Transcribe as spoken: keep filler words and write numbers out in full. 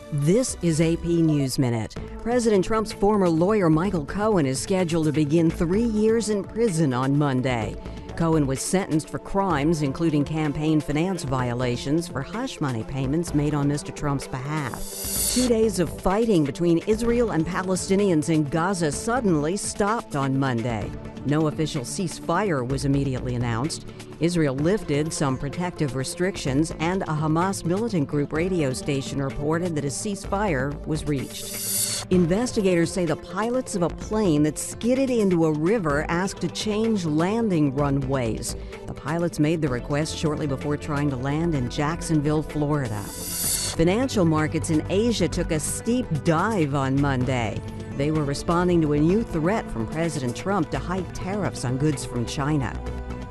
This is A P News Minute. President Trump's former lawyer Michael Cohen is scheduled to begin three years in prison on Monday. Cohen was sentenced for crimes including campaign finance violations for hush money payments made on Mister Trump's behalf. Two days of fighting between Israel and Palestinians in Gaza suddenly stopped on Monday. No official ceasefire was immediately announced. Israel lifted some protective restrictions, and a Hamas militant group radio station reported that a ceasefire was reached. Investigators say the pilots of a plane that skidded into a river asked to change landing runways. The pilots made the request shortly before trying to land in Jacksonville, Florida. Financial markets in Asia took a steep dive on Monday. They were responding to a new threat from President Trump to hike tariffs on goods from China.